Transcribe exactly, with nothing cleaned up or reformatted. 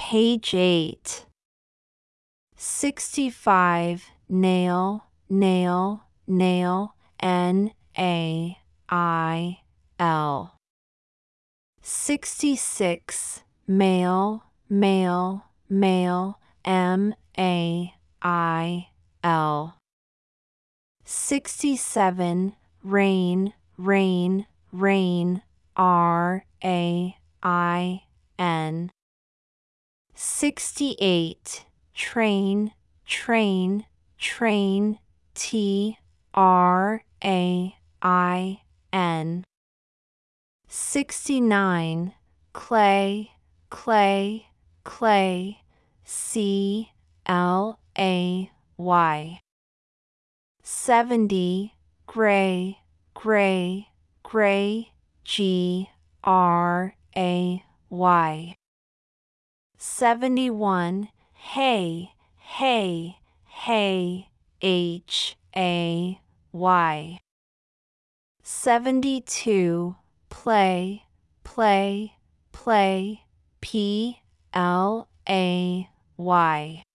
Page eight. sixty-five, nail, nail, nail, N A I L. sixty-six, male, male, male, M A I L. sixty-seven, rain, rain, rain, R A I N. sixty-eight, train, train, train, T R A I N. sixty-nine, clay, clay, clay, C L A Y. seventy, gray, gray, gray, G R A Y. seventy-one, hay, hay, hay, H A Y. seventy-two, play, play, play, P L A Y.